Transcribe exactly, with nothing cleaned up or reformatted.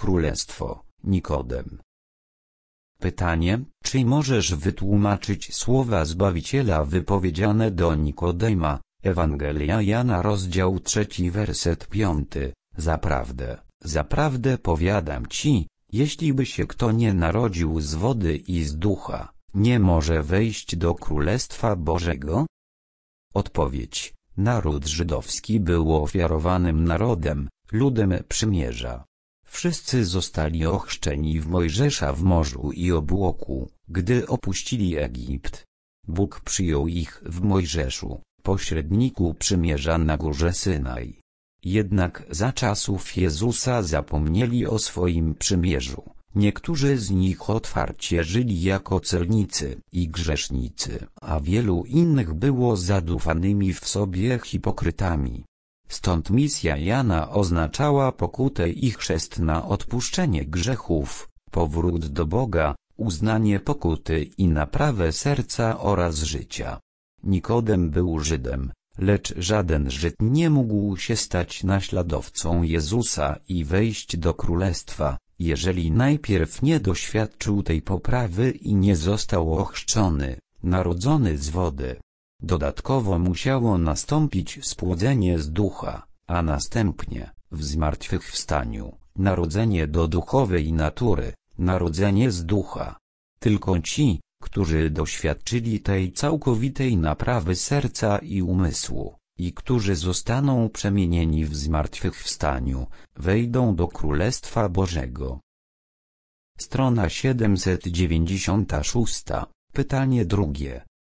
królestwo, Nikodem. Pytanie, czy możesz wytłumaczyć słowa Zbawiciela wypowiedziane do Nikodema, Ewangelia Jana rozdział trzeci werset piąty, zaprawdę, zaprawdę powiadam ci, jeśliby się kto nie narodził z wody i z ducha, nie może wejść do Królestwa Bożego? Odpowiedź, naród żydowski był ofiarowanym narodem, ludem przymierza. Wszyscy zostali ochrzczeni w Mojżesza w morzu i obłoku, gdy opuścili Egipt. Bóg przyjął ich w Mojżeszu, pośredniku przymierza na górze Synaj. Jednak za czasów Jezusa zapomnieli o swoim przymierzu. Niektórzy z nich otwarcie żyli jako celnicy i grzesznicy, a wielu innych było zadufanymi w sobie hipokrytami. Stąd misja Jana oznaczała pokutę i chrzest na odpuszczenie grzechów, powrót do Boga, uznanie pokuty i naprawę serca oraz życia. Nikodem był Żydem, lecz żaden Żyd nie mógł się stać naśladowcą Jezusa i wejść do królestwa, jeżeli najpierw nie doświadczył tej poprawy i nie został ochrzczony, narodzony z wody. Dodatkowo musiało nastąpić spłodzenie z ducha, a następnie, w zmartwychwstaniu, narodzenie do duchowej natury, narodzenie z ducha. Tylko ci, którzy doświadczyli tej całkowitej naprawy serca i umysłu, i którzy zostaną przemienieni w zmartwychwstaniu, wejdą do Królestwa Bożego. Strona siedemset dziewięćdziesiąta szósta. Pytanie drugie.